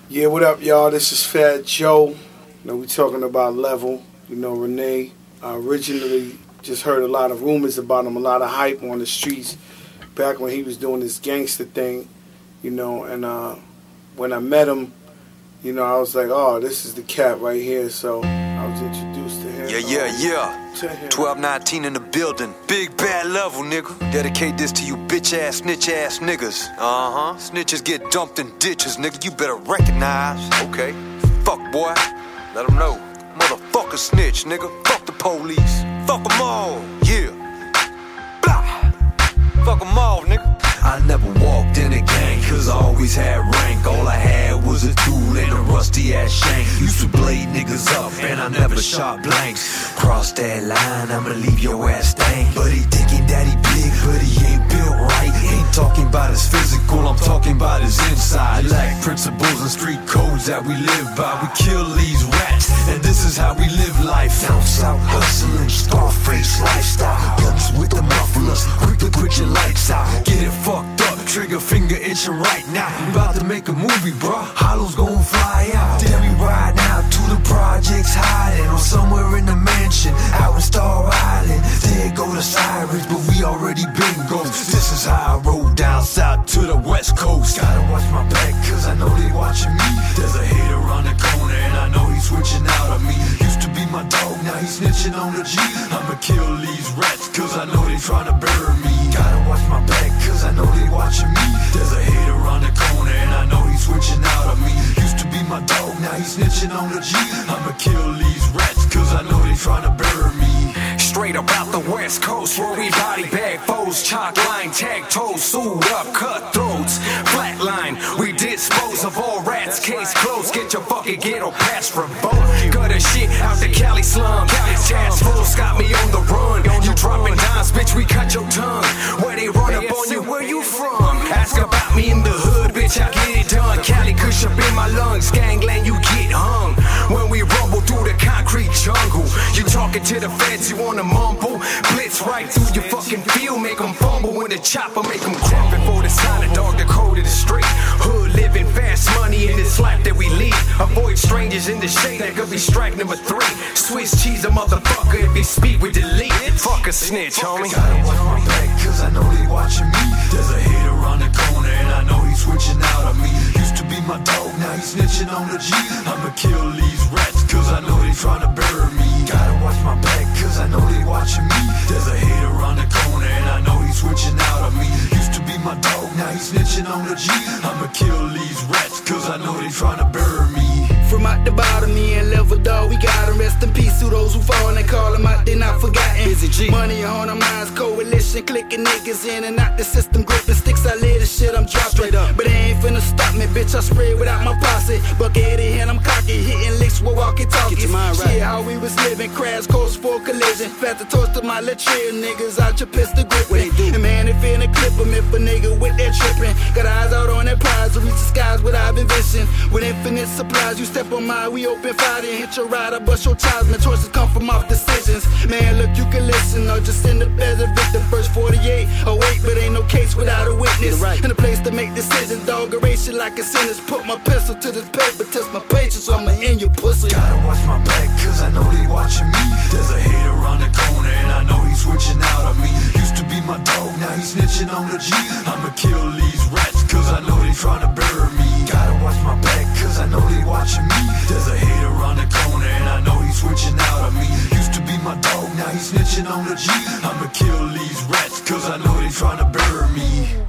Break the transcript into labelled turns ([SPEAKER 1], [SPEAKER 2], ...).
[SPEAKER 1] Yeah, what up, y'all? This is Fat Joe. We talking about Level. Renee. I originally just heard a lot of rumors about him, a lot of hype on the streets back when he was doing this gangster thing, and when I met him, I was like, oh, this is the cat right here. So I was introduced to him.
[SPEAKER 2] Yeah. 1219 in the building. Big bad Level, nigga. Dedicate this to you bitch ass, snitch ass niggas. Snitches get dumped in ditches, nigga. You better recognize. Okay. Fuck, boy. Let them know. Motherfucker snitch, nigga. Fuck the police. Fuck them all. Yeah. Blah. Fuck them all, nigga. I never walked in a gang, cause I always had rank. All I had was a tool and a rusty ass shank. Used to blade niggas up and I never shot blanks. Cross that line, I'ma leave your ass stank. But he thinking that he big, but he ain't built right. Ain't talking about his physical, I'm talking about his inside. Lack principles and street codes that we live by. We kill these rats, and this is how we live life. Down south hustling, Scarface lifestyle. Guns with the mufflers, quick to quit your lights out. Get it fucked up, trigger finger itching right now. We about to make a movie, bruh. Hollows gon' fly out. Then we ride out to the projects hiding, or somewhere in the mansion out in Star Island. There go the sirens, but we already been ghosts. This is how I roll down south to the west coast. Gotta watch my back, cause I know they watching me. There's a hater around the corner, and I know he's switching out on me. Used to be my dog, now he's snitching on the G. I'ma kill these rats, cause I know they tryna bury me. Gotta watch my back, cause I know they watching me. There's a hater around the corner, and I know he's switching out on me. Used to be my dog, now he's snitching on the G. I'ma kill these rats, cause I know they tryna bury me. Straight up out the west coast, where we body bag foes, chalk line, tag toes, suit up, cutthroats, flatline. We dispose of all rats, case closed. Get your fucking ghetto pass revolt. Gutter shit out the Cali slum. Task force got me on the run. You dropping dimes, bitch, we cut your tongue. Where they run up on you, where you from? Ask about me in the hood, bitch, I get it done. Cali kush up in my lungs, gangland, you get hung. When we rumble through the concrete jungle, you talking to the feds, you wanna mumble. Blitz right through your fucking field, make them fumble. When the chopper make them crumble. For the silent dog, the code of the street. Hood living fast money in this life that we lead. Avoid strangers in the shade, that could be strike number 3. Swiss cheese a motherfucker if you speak with delete. Fuck a snitch, homie. Gotta watch my back, cause I know they watching me. There's a hater around the corner, and I know he's switching out on me. Used to be my dog, now he's snitching on the G. I'ma kill these rats, cause I know they tryna bury me. Gotta watch my back, cause I know they watching me. There's a hater around the corner, and I know he's switching out on me. Used to be my dog, now he's snitching on the G. I'ma kill these rats, cause I know they tryna bury me.
[SPEAKER 3] From out the bottom, me and Level Dog, we got 'em. Rest in peace to those who fallen and call 'em out, they not forgotten.
[SPEAKER 2] Busy G.
[SPEAKER 3] Money on our minds, coalition, clicking niggas in and out the system, gripping sticks, I lay the shit I'm dropping.
[SPEAKER 2] Straight up.
[SPEAKER 3] But they ain't finna stop me, bitch, I spray without my posse. Bucket in hand, I'm cocky, hitting licks with walkie-talkies.
[SPEAKER 2] Get your mind right.
[SPEAKER 3] Shit, how we was living, crash course for collision. Fat the toast to my latrine, niggas out your pistol gripping.
[SPEAKER 2] What they do?
[SPEAKER 3] And man, if in a clip 'em, if a nigga with that tripping. Got eyes out on that prize to reach the skies without envision. With infinite supplies, you step on mine, we open fire, then hit your ride, I bust your ties. My choices come from off decisions. Man, look, you can listen or just send up as a victim. First 48 or 8, but ain't no case without a witness.
[SPEAKER 2] Right.
[SPEAKER 3] In a place to make decisions, dog, erase it like a sentence. Put my pencil to this paper, test my patience, so I'ma in your pussy.
[SPEAKER 2] Gotta watch my back, cause I know they watching me. There's a hater around the corner, and I know he's switching out on me. Used to be my dog, now he's snitching on the G. I'ma kill these rats, cause I know they tryna bury me. Gotta watch my back, cause I know they watching me. There's a hater around the corner, and I know he's switching out on me. Used to be my dog, now he's snitching on the G. I'ma kill these rats, cause I know they tryna bury me.